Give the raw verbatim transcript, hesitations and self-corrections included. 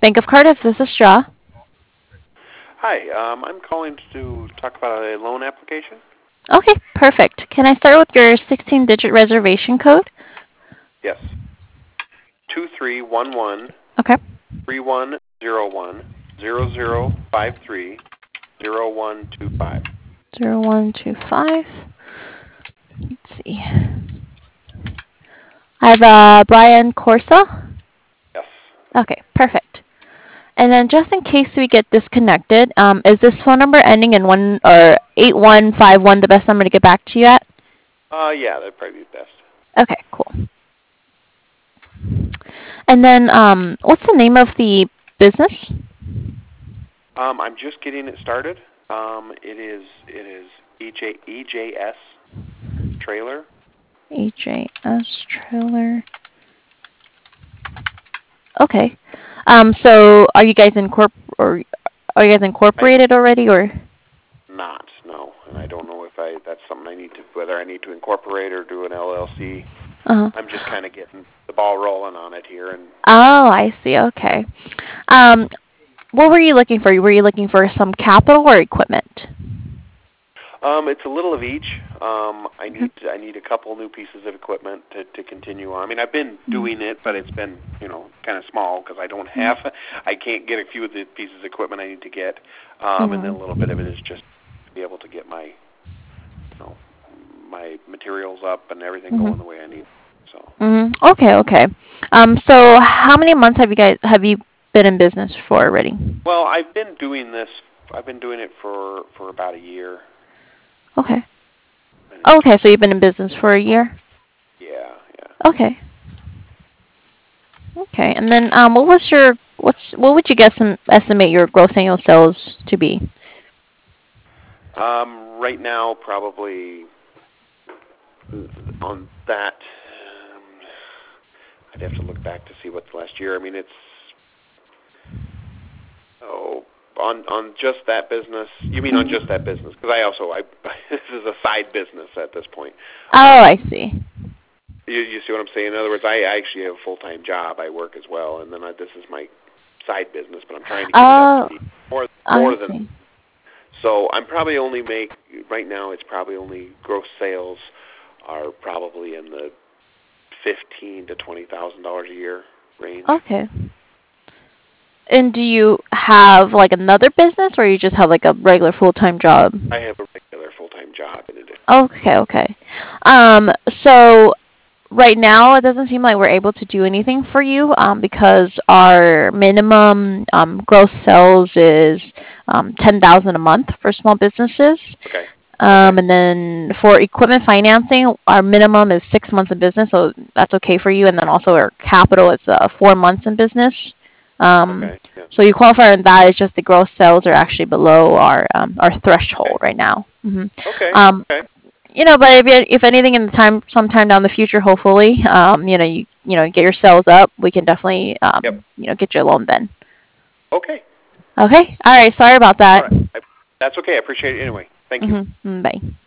Bank of Cardiff, this is Straw. Hi, um, I'm calling to talk about a loan application. Okay, perfect. Can I start with your sixteen-digit reservation code? Yes. Two three one one Okay. three one zero one zero zero five three zero one two five. Zero one two five. Let's see. I have uh, Brian Corsa. Yes. Okay, perfect. And then just in case we get disconnected, um, is this phone number ending in one or eight one five one the best number to get back to you at? Uh, yeah, that'd probably be best. Okay, cool. And then um, what's the name of the business? Um, I'm just getting it started. Um, it is it is E J E J S trailer. E J S Trailer. Okay. Um, so are you guys incorpor or are you guys incorporated I'm already or? not, no, and I don't know if I that's something I need to whether I need to incorporate or do an L L C. Uh-huh. I'm just kind of getting the ball rolling on it here, and Oh, I see. Okay. Um, what were you looking for? Were you looking for some capital or equipment? Um, it's a little of each. Um, I Okay. need I need a couple new pieces of equipment to, to continue on. I mean, I've been doing it, but it's been you know kind of small because I don't have I can't get a few of the pieces of equipment I need to get, um, and then a Mm-hmm. little bit of it is just to be able to get my you know my materials up and everything Mm-hmm. going the way I need. So, Mm-hmm. Okay, okay. Um, so how many months have you guys have you been in business for already? well, I've been doing this. I've been doing it for for about a year. Okay. And Okay, so you've been in business for a year? yeah, yeah. Okay. Okay. And then um, what was your what's what would you guess and estimate your gross annual sales to be? Um, right now, probably on that. Um, I'd have to look back to see what's last year. I mean, it's oh on on just that business. You mean on just that business? Because I also I this is a side business at this point. Oh, Um, I see. you, you see what I'm saying? In other words, I actually have a full time job. I work as well, and then I, this is my side business. But I'm trying to get it up to Oh, be more I more than. see. So I'm probably only make right now. It's probably only gross sales are probably in the fifteen to twenty thousand dollars a year range. Okay. And do you have like another business or you just have like a regular full-time job? I have a regular full-time job in addition. Okay, okay. Um, so right now it doesn't seem like we're able to do anything for you um, because our minimum um, gross sales is um, ten thousand a month for small businesses. Okay. Okay. Um, and then for equipment financing, our minimum is six months in business, so that's okay for you. And then also our capital is uh, four months in business. Um, Okay. Yeah. so you qualify on that. It's just the gross sales are actually below our um, our Okay. threshold right now. hmm Okay. Um, Okay. you know, but if, you- if anything in the time, sometime down the future, hopefully, um, you know, you you know, get your sales up, we can definitely, Yep. um, you know, get you a loan then. Okay. Okay. All right. Sorry about All that. right. I, that's okay. I appreciate it anyway. Thank you. hmm Bye.